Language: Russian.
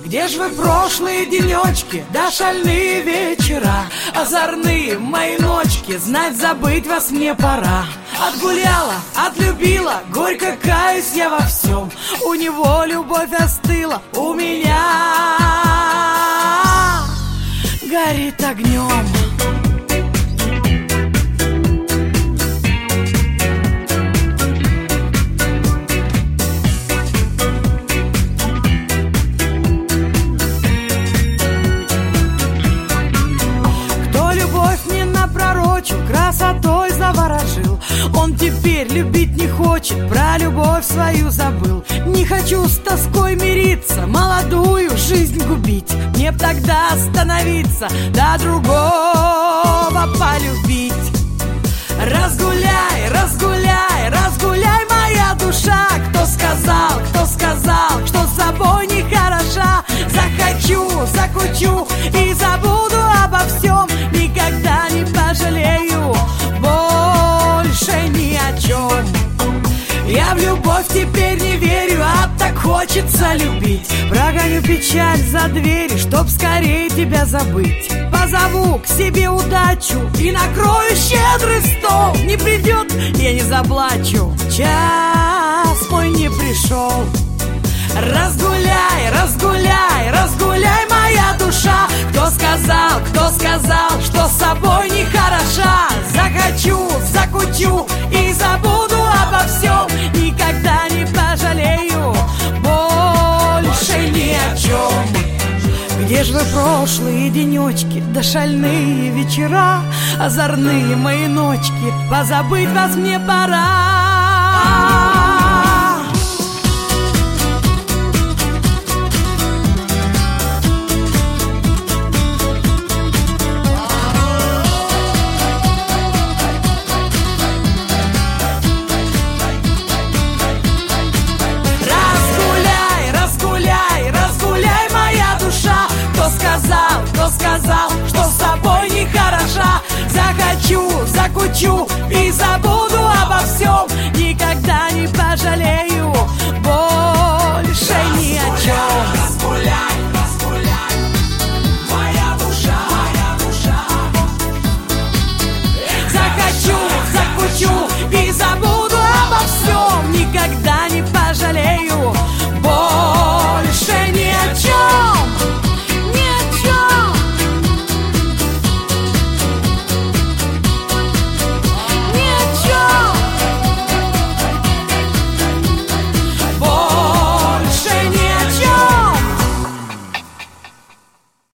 Где ж вы прошлые денечки, да шальные вечера, озорные мои ночки, знать забыть вас мне пора. Отгуляла, отлюбила, горько каюсь я во всем. У него любовь остыла, у меня горит огнем. Красотой заворожил, он теперь любить не хочет, про любовь свою забыл. Не хочу с тоской мириться, молодую жизнь губить. Мне б тогда остановиться, да другого полюбить. Разгуляй, разгуляй, разгуляй, моя душа. Кто сказал, что с собой не хороша? Захочу, закучу и забуду обо всем. Никогда не пожалею больше ни о чем. Я в любовь теперь не верю, а так хочется любить. Прогоню печаль за двери, чтоб скорее тебя забыть. Позову к себе удачу и накрою щедрый стол. Не придет, я не заплачу, час мой не пришел. Разгуляй, разгуляй, разгуляй, моя душа. Кто сказал, что с собой не хороша? Захочу, закучу и забуду обо всем. Никогда не пожалею больше ни о чем. Где ж вы прошлые денечки, да шальные вечера, озорные мои ночки, позабыть вас мне пора. Кто сказал, что с собой не хороша? Захочу, закучу и забуду